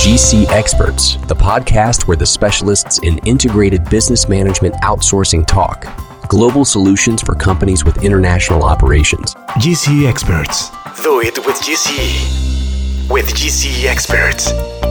GC Experts, the podcast where the specialists in integrated business management outsourcing talk. Global solutions for companies with international operations. GC Experts. Do it with GC. With GC Experts.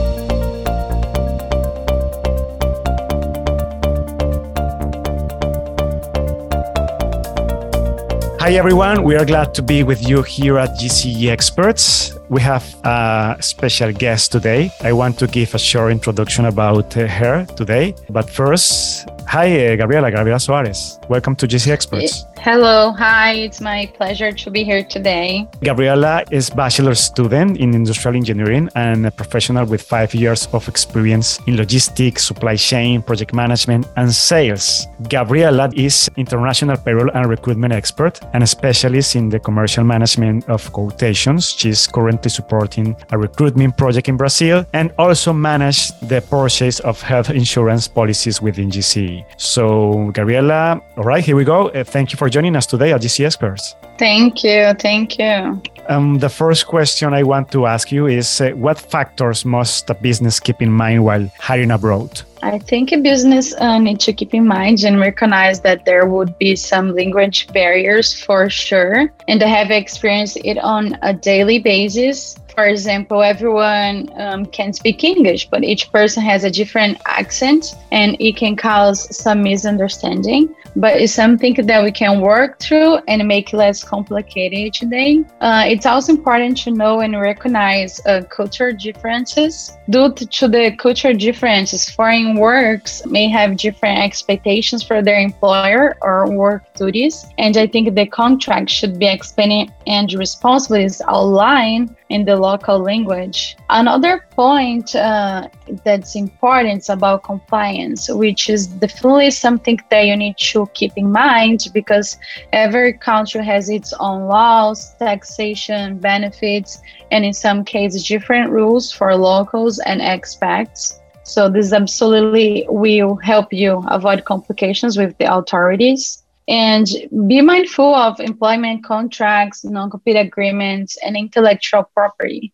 Hi everyone, we are glad to be with you here at GC Experts. We have a special guest today. I want to give a short introduction about her today. But first, hi Gabriela Suarez. Welcome to GC Experts. Hello, hi, it's my pleasure to be here today. Gabriela is bachelor's student in industrial engineering and a professional with 5 years of experience in logistics, supply chain, project management, and sales. Gabriela is international payroll and recruitment expert and a specialist in the commercial management of quotations. She's currently supporting a recruitment project in Brazil and also managed the purchase of health insurance policies within GC. So, Gabriela, all right, here we go. Thank you for joining us today at GC Experts. Thank you. The first question I want to ask you is what factors must a business keep in mind while hiring abroad? I think a business needs to keep in mind and recognize that there would be some language barriers for sure, and I have experienced it on a daily basis. For example, everyone can speak English, but each person has a different accent and it can cause some misunderstanding. But it's something that we can work through and make less complicated today. It's also important to know and recognize cultural differences. Due to the cultural differences, foreign workers may have different expectations for their employer or work duties. And I think the contract should be explained and responsibilities outlined in the local language. Another point that's important is about compliance, which is definitely something that you need to keep in mind because every country has its own laws, taxation, benefits, and in some cases different rules for locals and expats. So this absolutely will help you avoid complications with the authorities. And be mindful of employment contracts, non-compete agreements, and intellectual property.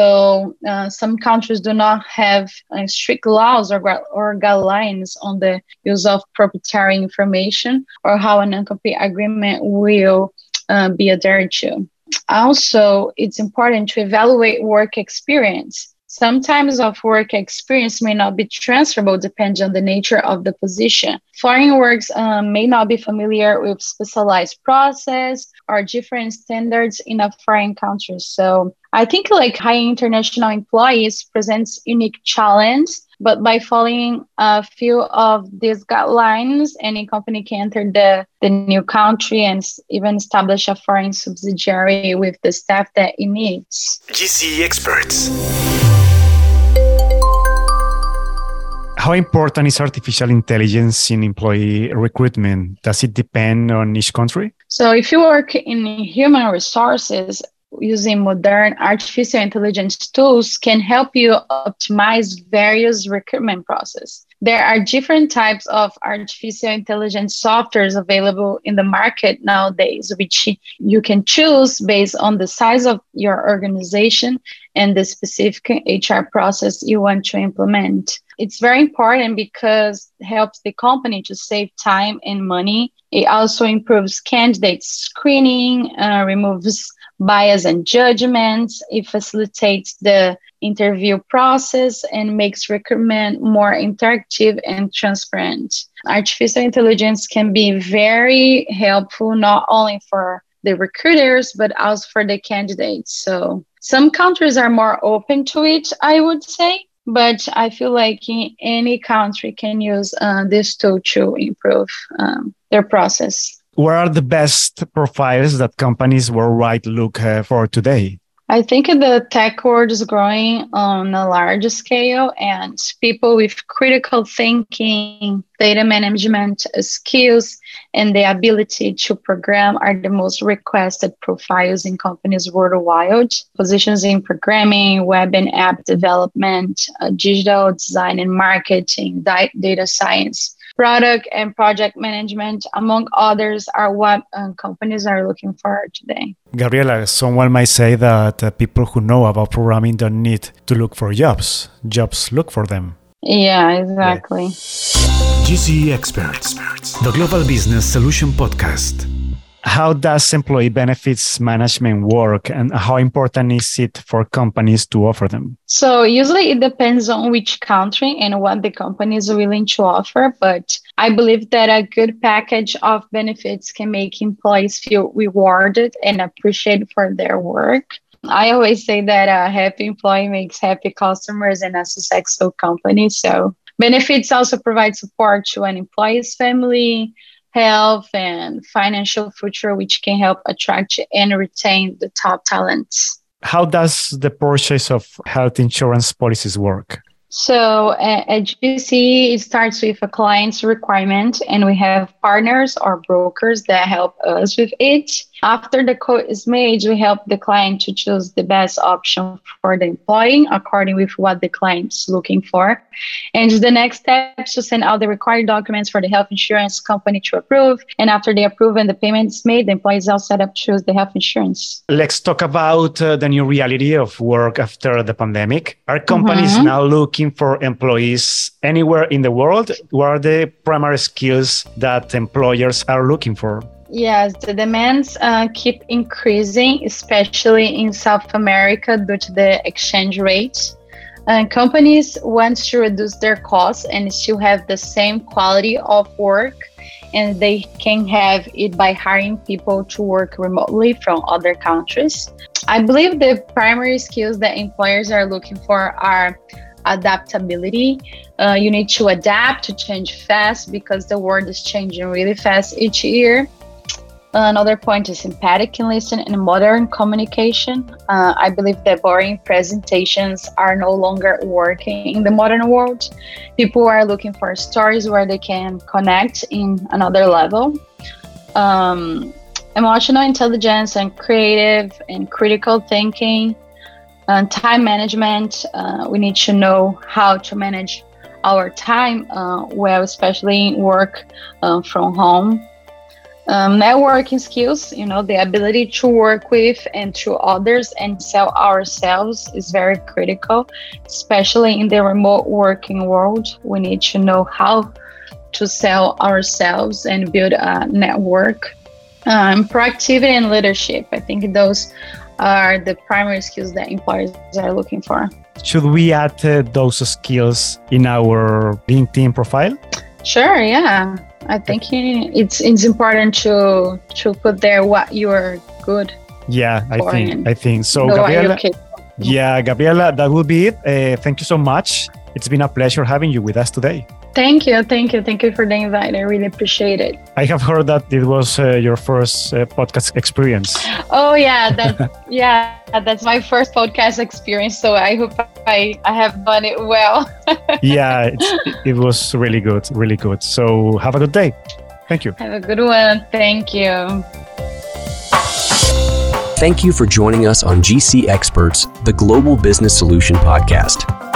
So some countries do not have strict laws or guidelines on the use of proprietary information or how a non-compete agreement will be adhered to. Also, it's important to evaluate work experience. Sometimes of work experience may not be transferable depending on the nature of the position. Foreign workers may not be familiar with specialized process or different standards in a foreign country. So I think hiring international employees presents unique challenge, but by following a few of these guidelines, any company can enter the new country and even establish a foreign subsidiary with the staff that it needs. GC Experts. How important is artificial intelligence in employee recruitment? Does it depend on each country? So if you work in human resources, using modern artificial intelligence tools can help you optimize various recruitment processes. There are different types of artificial intelligence softwares available in the market nowadays, which you can choose based on the size of your organization and the specific HR process you want to implement. It's very important because it helps the company to save time and money. It also improves candidate screening, removes bias and judgments. It facilitates the interview process and makes recruitment more interactive and transparent. Artificial intelligence can be very helpful, not only for the recruiters, but also for the candidates. So some countries are more open to it, I would say, but I feel like any country can use this tool to improve their process. What are the best profiles that companies worldwide look for today? I think the tech world is growing on a large scale, and people with critical thinking, data management skills, and the ability to program are the most requested profiles in companies worldwide. Positions in programming, web and app development, digital design and marketing, data science, product and project management, among others, are what companies are looking for today. Gabriela, someone might say that people who know about programming don't need to look for jobs. Jobs look for them. Yeah, exactly. GCE Experts, the Global Business Solution Podcast. How does employee benefits management work, and how important is it for companies to offer them? So usually it depends on which country and what the company is willing to offer. But I believe that a good package of benefits can make employees feel rewarded and appreciated for their work. I always say that a happy employee makes happy customers and a successful company. So benefits also provide support to an employee's family, health, and financial future, which can help attract and retain the top talents. How does the purchase of health insurance policies work? So at GCE, it starts with a client's requirement, and we have partners or brokers that help us with it. After the quote is made, we help the client to choose the best option for the employee according with what the client's looking for. And the next step is to send out the required documents for the health insurance company to approve. And after they approve and the payment is made, the employee is all set up to choose the health insurance. Let's talk about the new reality of work after the pandemic. Are companies now looking for employees anywhere in the world? What are the primary skills that employers are looking for? Yes, the demands keep increasing, especially in South America due to the exchange rate. Companies want to reduce their costs and still have the same quality of work, and they can have it by hiring people to work remotely from other countries. I believe the primary skills that employers are looking for are adaptability. You need to adapt to change fast because the world is changing really fast each year. Another point is empathic and listen and modern communication. I believe that boring presentations are no longer working in the modern world. People are looking for stories where they can connect in another level. Emotional intelligence and creative and critical thinking. Time management. We need to know how to manage our time well, especially in work from home. Networking skills, the ability to work with and to others and sell ourselves is very critical, especially in the remote working world. We need to know how to sell ourselves and build a network. Proactivity and leadership. I think those are the primary skills that employers are looking for. Should we add those skills in our LinkedIn profile? Sure, yeah. I think it's important to put there what you are good. Yeah, I think so. Gabriela, Gabriela, that will be it. Thank you so much. It's been a pleasure having you with us today. Thank you for the invite. I really appreciate it. I have heard that it was your first podcast experience. Oh yeah, that's my first podcast experience. So I hope I have done it well. Yeah, it was really good. So have a good day. Thank you. Have a good one. Thank you. Thank you for joining us on GC Experts, the Global Business Solution Podcast.